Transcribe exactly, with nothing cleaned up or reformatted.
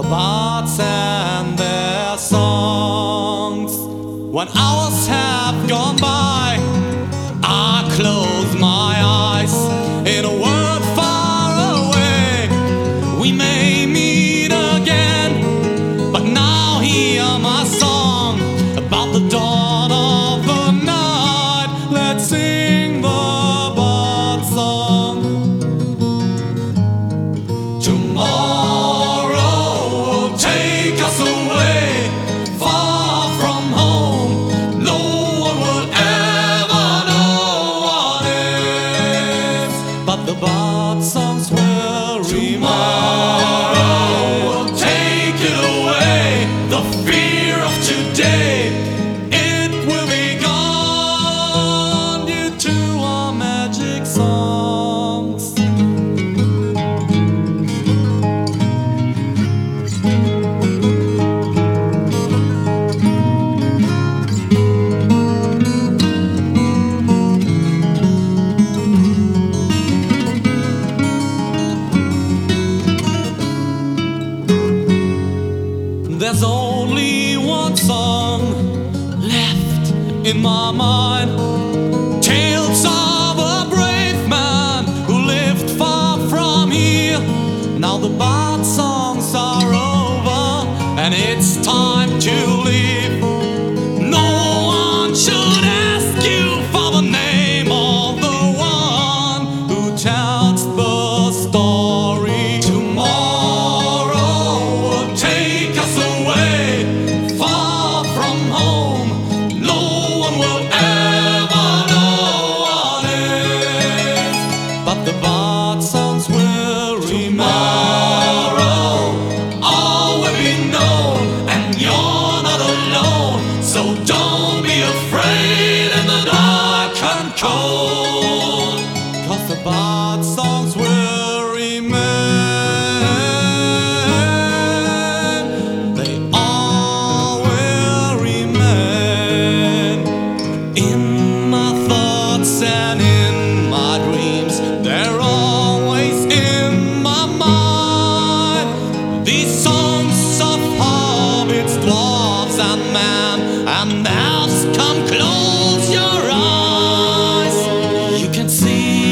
the birds and their songs. When hours have gone by, I close my eyes in a world far away. We may meet again, but now hear my song about the dawn of the night. Let's sing the bird song. Tomorrow will take us away, far from home. No one will ever know what is, but the bird songs will remain. Tomorrow will take it away, the fear of today. It will be gone due to our magic songs. There's only one song left in my mind, tales of a brave man who lived far from here. Now the bird songs are over and it's time to leave. No one should ask you for the name of the one who tells the story. Tomorrow will take us away, far from home. No one will ever know what is, but the bird songs will remain. Tomorrow all will be known, and you're not alone. So don't be afraid in the dark and cold, 'cause the bird songs will remain. They all will remain in my thoughts and in my dreams. They're always in my mind. These songs of hobbits, dwarves and man and elves. Come close your eyes, you can see